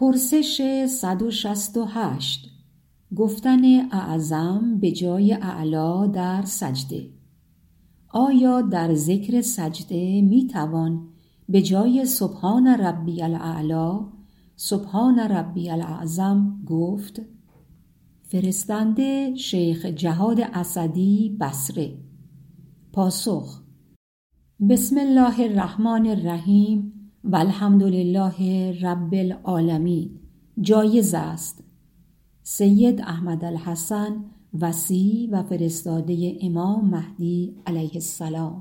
پرسش 168. گفتن اعظم به جای اعلی در سجده. آیا در ذکر سجده می توان به جای سبحان ربی الاعلی سبحان ربی الاعظم گفت؟ فرستنده شیخ جهاد اسدی، بصره. پاسخ: بسم الله الرحمن الرحیم و الحمدلله رب العالمین جایز است. سید احمد الحسن، وصی و فرستاده امام مهدی علیه السلام.